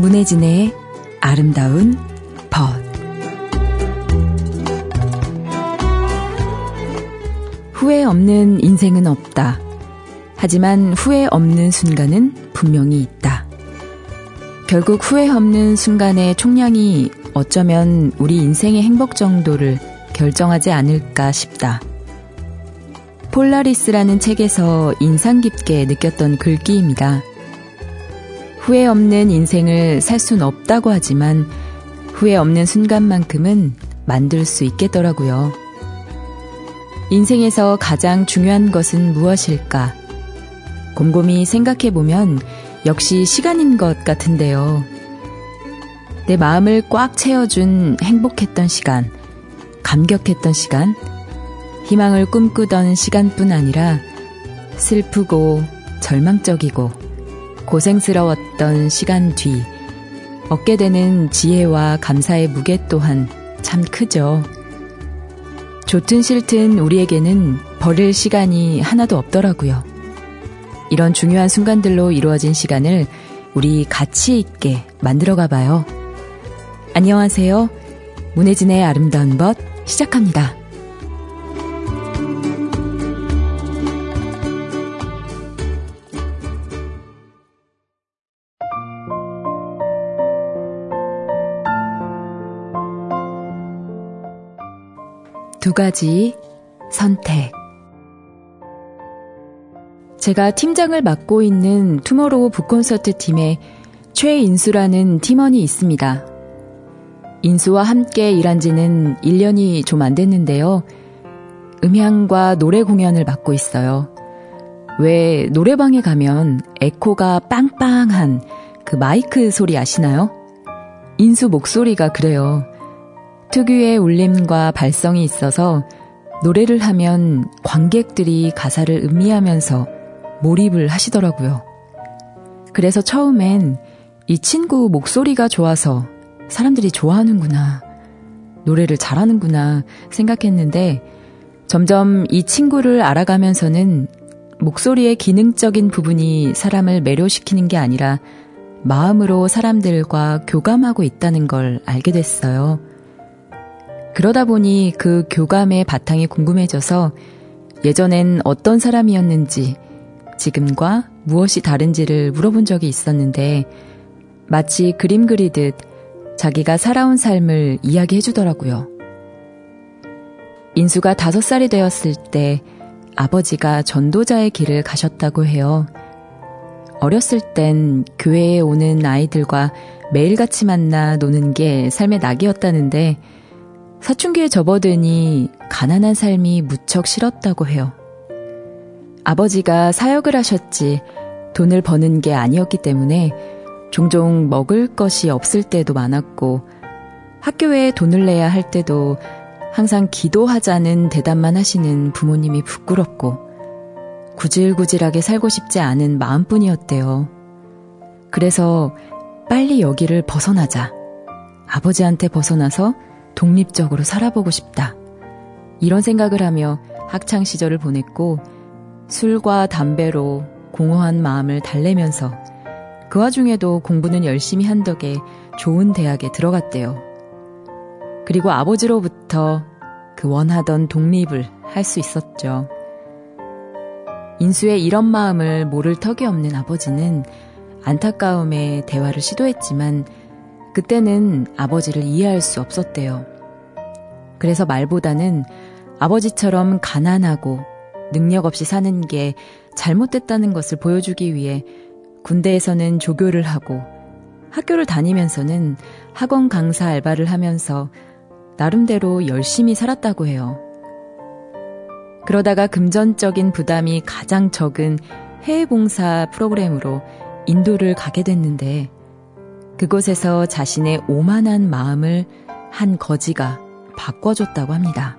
문혜진의 아름다운 벗. 후회 없는 인생은 없다. 하지만 후회 없는 순간은 분명히 있다. 결국 후회 없는 순간의 총량이 어쩌면 우리 인생의 행복 정도를 결정하지 않을까 싶다. 폴라리스라는 책에서 인상 깊게 느꼈던 글귀입니다. 후회 없는 인생을 살 순 없다고 하지만 후회 없는 순간만큼은 만들 수 있겠더라고요. 인생에서 가장 중요한 것은 무엇일까? 곰곰이 생각해보면 역시 시간인 것 같은데요. 내 마음을 꽉 채워준 행복했던 시간, 감격했던 시간, 희망을 꿈꾸던 시간뿐 아니라 슬프고 절망적이고 고생스러웠던 시간 뒤 얻게 되는 지혜와 감사의 무게 또한 참 크죠. 좋든 싫든 우리에게는 버릴 시간이 하나도 없더라고요. 이런 중요한 순간들로 이루어진 시간을 우리 가치 있게 만들어가 봐요. 안녕하세요. 문혜진의 아름다운 벗 시작합니다. 두 가지 선택. 제가 팀장을 맡고 있는 투모로우 북콘서트 팀에 최인수라는 팀원이 있습니다. 인수와 함께 일한 지는 1년이 좀 안 됐는데요. 음향과 노래 공연을 맡고 있어요. 왜 노래방에 가면 에코가 빵빵한 그 마이크 소리 아시나요? 인수 목소리가 그래요. 특유의 울림과 발성이 있어서 노래를 하면 관객들이 가사를 음미하면서 몰입을 하시더라고요. 그래서 처음엔 이 친구 목소리가 좋아서 사람들이 좋아하는구나, 노래를 잘하는구나 생각했는데 점점 이 친구를 알아가면서는 목소리의 기능적인 부분이 사람을 매료시키는 게 아니라 마음으로 사람들과 교감하고 있다는 걸 알게 됐어요. 그러다 보니 그 교감의 바탕이 궁금해져서 예전엔 어떤 사람이었는지 지금과 무엇이 다른지를 물어본 적이 있었는데 마치 그림 그리듯 자기가 살아온 삶을 이야기해 주더라고요. 인수가 5살이 되었을 때 아버지가 전도자의 길을 가셨다고 해요. 어렸을 땐 교회에 오는 아이들과 매일같이 만나 노는 게 삶의 낙이었다는데 사춘기에 접어드니 가난한 삶이 무척 싫었다고 해요. 아버지가 사역을 하셨지 돈을 버는 게 아니었기 때문에 종종 먹을 것이 없을 때도 많았고 학교에 돈을 내야 할 때도 항상 기도하자는 대답만 하시는 부모님이 부끄럽고 구질구질하게 살고 싶지 않은 마음뿐이었대요. 그래서 빨리 여기를 벗어나자. 아버지한테 벗어나서 독립적으로 살아보고 싶다. 이런 생각을 하며 학창시절을 보냈고 술과 담배로 공허한 마음을 달래면서 그 와중에도 공부는 열심히 한 덕에 좋은 대학에 들어갔대요. 그리고 아버지로부터 그 원하던 독립을 할 수 있었죠. 인수의 이런 마음을 모를 턱이 없는 아버지는 안타까움에 대화를 시도했지만 그때는 아버지를 이해할 수 없었대요. 그래서 말보다는 아버지처럼 가난하고 능력 없이 사는 게 잘못됐다는 것을 보여주기 위해 군대에서는 조교를 하고 학교를 다니면서는 학원 강사 알바를 하면서 나름대로 열심히 살았다고 해요. 그러다가 금전적인 부담이 가장 적은 해외봉사 프로그램으로 인도를 가게 됐는데 그곳에서 자신의 오만한 마음을 한 거지가 바꿔줬다고 합니다.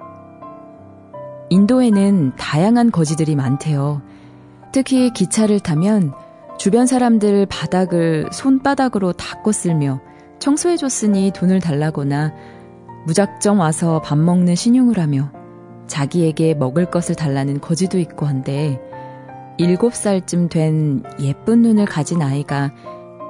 인도에는 다양한 거지들이 많대요. 특히 기차를 타면 주변 사람들 바닥을 손바닥으로 닦고 쓸며 청소해줬으니 돈을 달라거나 무작정 와서 밥 먹는 신용을 하며 자기에게 먹을 것을 달라는 거지도 있고 한데 7살쯤 된 예쁜 눈을 가진 아이가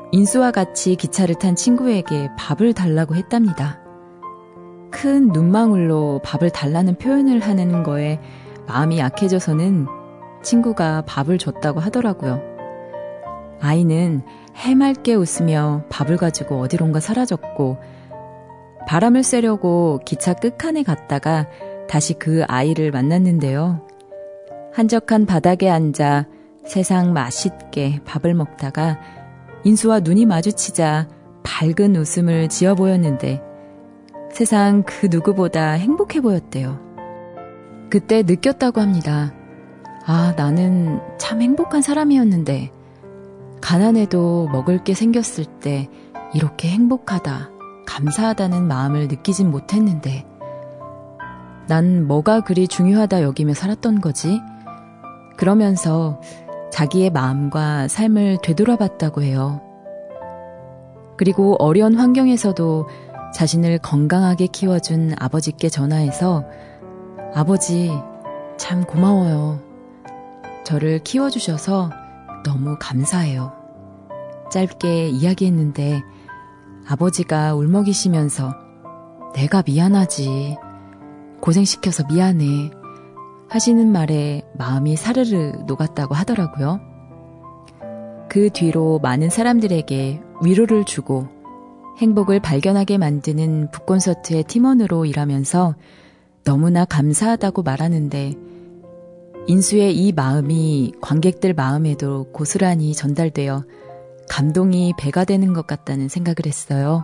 인수와 같이 기차를 탄 친구에게 밥을 달라고 했답니다. 큰 눈망울로 밥을 달라는 표현을 하는 거에 마음이 약해져서는 친구가 밥을 줬다고 하더라고요. 아이는 해맑게 웃으며 밥을 가지고 어디론가 사라졌고 바람을 쐬려고 기차 끝칸에 갔다가 다시 그 아이를 만났는데요. 한적한 바닥에 앉아 세상 맛있게 밥을 먹다가 인수와 눈이 마주치자 밝은 웃음을 지어 보였는데 세상 그 누구보다 행복해 보였대요. 그때 느꼈다고 합니다. 아, 나는 참 행복한 사람이었는데 가난해도 먹을 게 생겼을 때 이렇게 행복하다, 감사하다는 마음을 느끼진 못했는데 난 뭐가 그리 중요하다 여기며 살았던 거지? 그러면서 자기의 마음과 삶을 되돌아봤다고 해요. 그리고 어려운 환경에서도 자신을 건강하게 키워준 아버지께 전화해서 아버지, 참 고마워요. 저를 키워주셔서 너무 감사해요. 짧게 이야기했는데 아버지가 울먹이시면서 내가 미안하지. 고생시켜서 미안해. 하시는 말에 마음이 사르르 녹았다고 하더라고요. 그 뒤로 많은 사람들에게 위로를 주고 행복을 발견하게 만드는 북콘서트의 팀원으로 일하면서 너무나 감사하다고 말하는데 인수의 이 마음이 관객들 마음에도 고스란히 전달되어 감동이 배가 되는 것 같다는 생각을 했어요.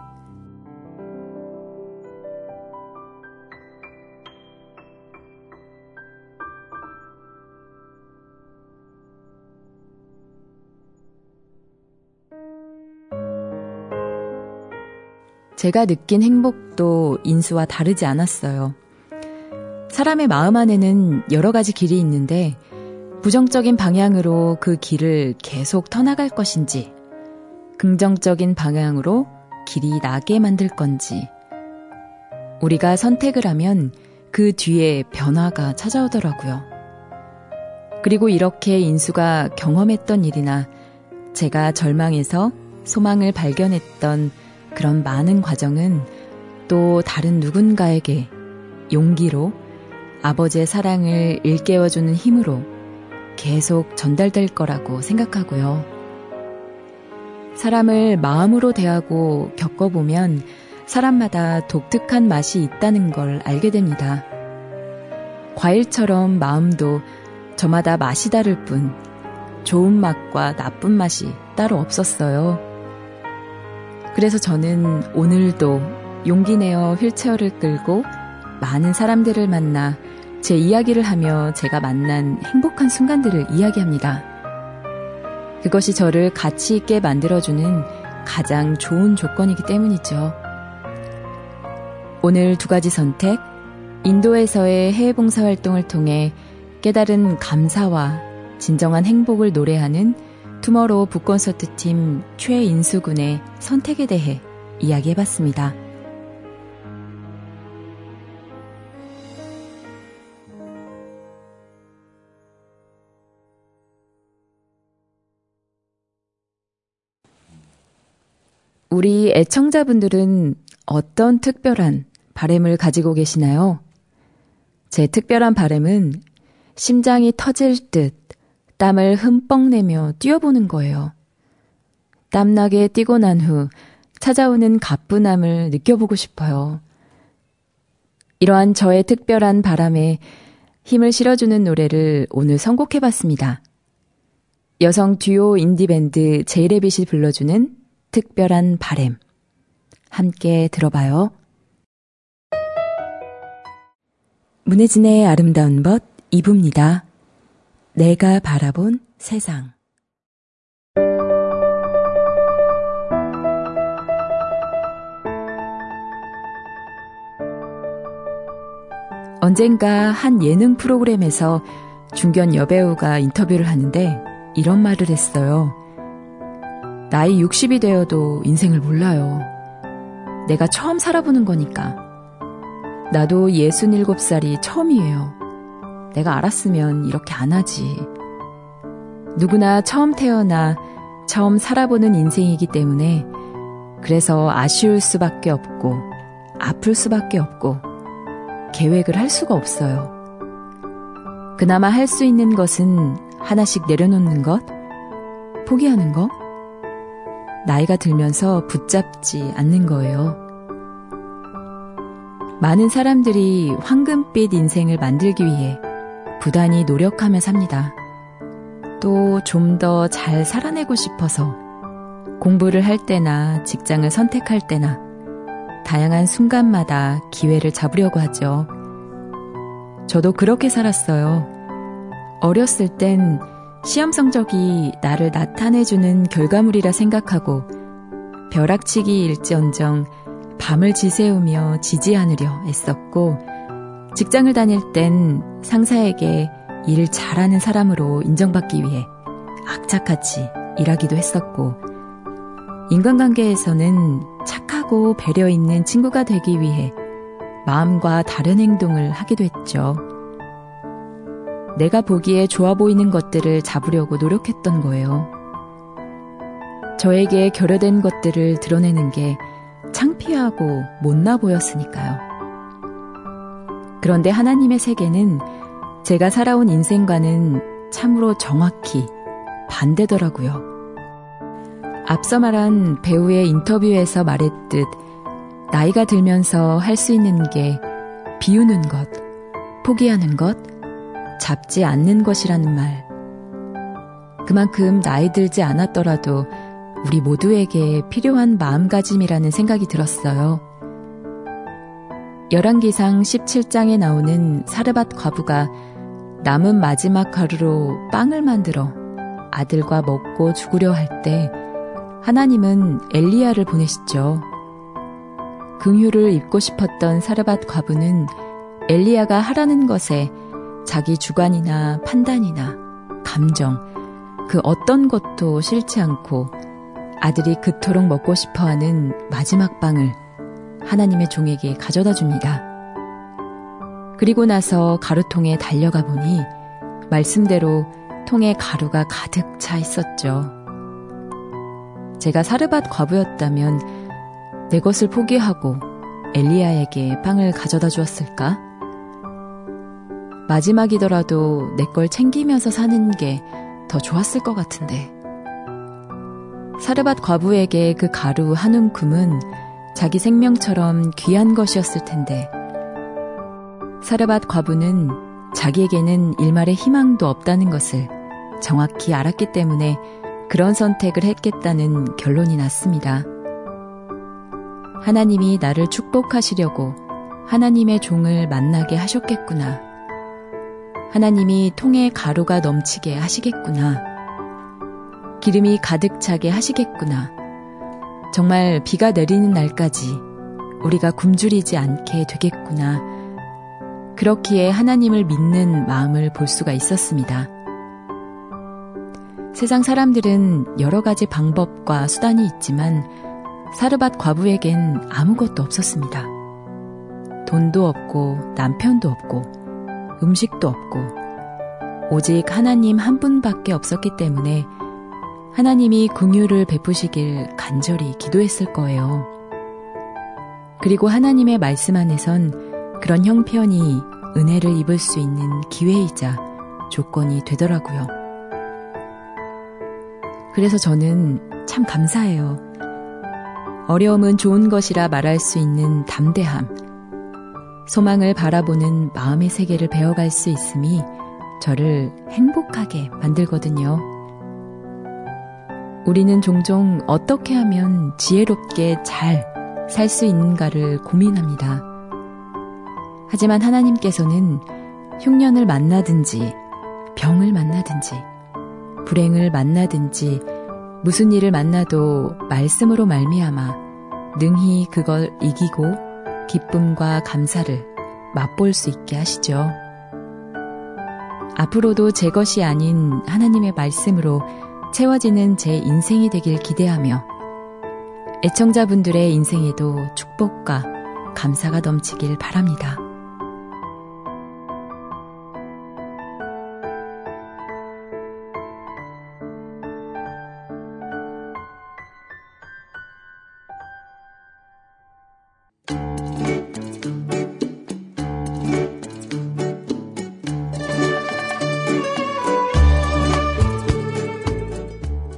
제가 느낀 행복도 인수와 다르지 않았어요. 사람의 마음 안에는 여러 가지 길이 있는데 부정적인 방향으로 그 길을 계속 터나갈 것인지 긍정적인 방향으로 길이 나게 만들 건지 우리가 선택을 하면 그 뒤에 변화가 찾아오더라고요. 그리고 이렇게 인수가 경험했던 일이나 제가 절망에서 소망을 발견했던 그런 많은 과정은 또 다른 누군가에게 용기로 아버지의 사랑을 일깨워주는 힘으로 계속 전달될 거라고 생각하고요. 사람을 마음으로 대하고 겪어보면 사람마다 독특한 맛이 있다는 걸 알게 됩니다. 과일처럼 마음도 저마다 맛이 다를 뿐 좋은 맛과 나쁜 맛이 따로 없었어요. 그래서 저는 오늘도 용기 내어 휠체어를 끌고 많은 사람들을 만나 제 이야기를 하며 제가 만난 행복한 순간들을 이야기합니다. 그것이 저를 가치 있게 만들어주는 가장 좋은 조건이기 때문이죠. 오늘 두 가지 선택, 인도에서의 해외 봉사활동을 통해 깨달은 감사와 진정한 행복을 노래하는 투머로우 북콘서트 팀 최인수 군의 선택에 대해 이야기해봤습니다. 우리 애청자분들은 어떤 특별한 바램을 가지고 계시나요? 제 특별한 바램은 심장이 터질 듯 땀을 흠뻑 내며 뛰어보는 거예요. 땀나게 뛰고 난 후 찾아오는 가뿐함을 느껴보고 싶어요. 이러한 저의 특별한 바람에 힘을 실어주는 노래를 오늘 선곡해봤습니다. 여성 듀오 인디밴드 제이레빗이 불러주는 특별한 바램. 함께 들어봐요. 문혜진의 아름다운 벗 2부입니다. 내가 바라본 세상. 언젠가 한 예능 프로그램에서 중견 여배우가 인터뷰를 하는데 이런 말을 했어요. 나이 60이 되어도 인생을 몰라요. 내가 처음 살아보는 거니까. 나도 67살이 처음이에요. 내가 알았으면 이렇게 안 하지. 누구나 처음 태어나 처음 살아보는 인생이기 때문에 그래서 아쉬울 수밖에 없고 아플 수밖에 없고 계획을 할 수가 없어요. 그나마 할 수 있는 것은 하나씩 내려놓는 것, 포기하는 것, 나이가 들면서 붙잡지 않는 거예요. 많은 사람들이 황금빛 인생을 만들기 위해 부단히 노력하며 삽니다. 또 좀 더 잘 살아내고 싶어서 공부를 할 때나 직장을 선택할 때나 다양한 순간마다 기회를 잡으려고 하죠. 저도 그렇게 살았어요. 어렸을 땐 시험 성적이 나를 나타내주는 결과물이라 생각하고 벼락치기 일지언정 밤을 지새우며 지지 않으려 애썼고, 직장을 다닐 땐 상사에게 일을 잘하는 사람으로 인정받기 위해 악착같이 일하기도 했었고, 인간관계에서는 착하고 배려 있는 친구가 되기 위해 마음과 다른 행동을 하기도 했죠. 내가 보기에 좋아 보이는 것들을 잡으려고 노력했던 거예요. 저에게 결여된 것들을 드러내는 게 창피하고 못나 보였으니까요. 그런데 하나님의 세계는 제가 살아온 인생과는 참으로 정확히 반대더라고요. 앞서 말한 배우의 인터뷰에서 말했듯 나이가 들면서 할 수 있는 게 비우는 것, 포기하는 것, 잡지 않는 것이라는 말. 그만큼 나이 들지 않았더라도 우리 모두에게 필요한 마음가짐이라는 생각이 들었어요. 열왕기상 17장에 나오는 사르밧 과부가 남은 마지막 하루로 빵을 만들어 아들과 먹고 죽으려 할 때 하나님은 엘리야를 보내시죠. 긍휼을 입고 싶었던 사르밧 과부는 엘리야가 하라는 것에 자기 주관이나 판단이나 감정, 그 어떤 것도 싫지 않고 아들이 그토록 먹고 싶어하는 마지막 빵을 하나님의 종에게 가져다 줍니다. 그리고 나서 가루통에 달려가 보니 말씀대로 통에 가루가 가득 차 있었죠. 제가 사르밧 과부였다면 내 것을 포기하고 엘리야에게 빵을 가져다 주었을까? 마지막이더라도 내 걸 챙기면서 사는 게 더 좋았을 것 같은데. 사르밧 과부에게 그 가루 한 움큼은 자기 생명처럼 귀한 것이었을 텐데, 사르밧 과부는 자기에게는 일말의 희망도 없다는 것을 정확히 알았기 때문에 그런 선택을 했겠다는 결론이 났습니다. 하나님이 나를 축복하시려고 하나님의 종을 만나게 하셨겠구나. 하나님이 통에 가루가 넘치게 하시겠구나. 기름이 가득 차게 하시겠구나. 정말 비가 내리는 날까지 우리가 굶주리지 않게 되겠구나. 그렇기에 하나님을 믿는 마음을 볼 수가 있었습니다. 세상 사람들은 여러 가지 방법과 수단이 있지만 사르밧 과부에겐 아무것도 없었습니다. 돈도 없고 남편도 없고 음식도 없고 오직 하나님 한 분밖에 없었기 때문에 하나님이 긍휼을 베푸시길 간절히 기도했을 거예요. 그리고 하나님의 말씀 안에선 그런 형편이 은혜를 입을 수 있는 기회이자 조건이 되더라고요. 그래서 저는 참 감사해요. 어려움은 좋은 것이라 말할 수 있는 담대함, 소망을 바라보는 마음의 세계를 배워갈 수 있음이 저를 행복하게 만들거든요. 우리는 종종 어떻게 하면 지혜롭게 잘 살 수 있는가를 고민합니다. 하지만 하나님께서는 흉년을 만나든지 병을 만나든지 불행을 만나든지 무슨 일을 만나도 말씀으로 말미암아 능히 그걸 이기고 기쁨과 감사를 맛볼 수 있게 하시죠. 앞으로도 제 것이 아닌 하나님의 말씀으로 채워지는 제 인생이 되길 기대하며 애청자분들의 인생에도 축복과 감사가 넘치길 바랍니다.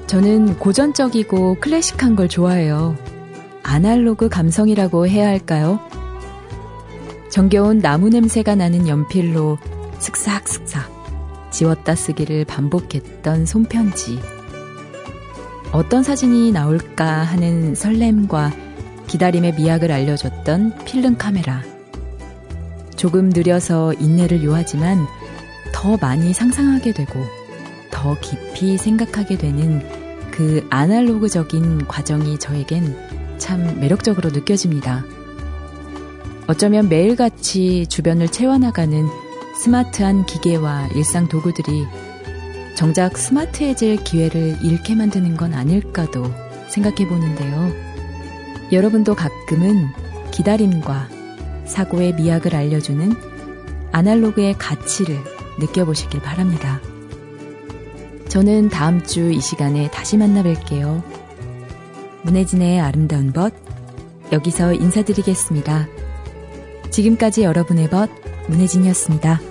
저는 고전적이고 클래식한 걸 좋아해요. 아날로그 감성이라고 해야 할까요? 정겨운 나무 냄새가 나는 연필로 슥싹슥싹 지웠다 쓰기를 반복했던 손편지. 어떤 사진이 나올까 하는 설렘과 기다림의 미학을 알려줬던 필름 카메라. 조금 느려서 인내를 요하지만 더 많이 상상하게 되고 더 깊이 생각하게 되는 그 아날로그적인 과정이 저에겐 참 매력적으로 느껴집니다. 어쩌면 매일같이 주변을 채워나가는 스마트한 기계와 일상 도구들이 정작 스마트해질 기회를 잃게 만드는 건 아닐까도 생각해 보는데요. 여러분도 가끔은 기다림과 사고의 미학을 알려주는 아날로그의 가치를 느껴보시길 바랍니다. 저는 다음 주 이 시간에 다시 만나 뵐게요. 문혜진의 아름다운 벗, 여기서 인사드리겠습니다. 지금까지 여러분의 벗, 문혜진이었습니다.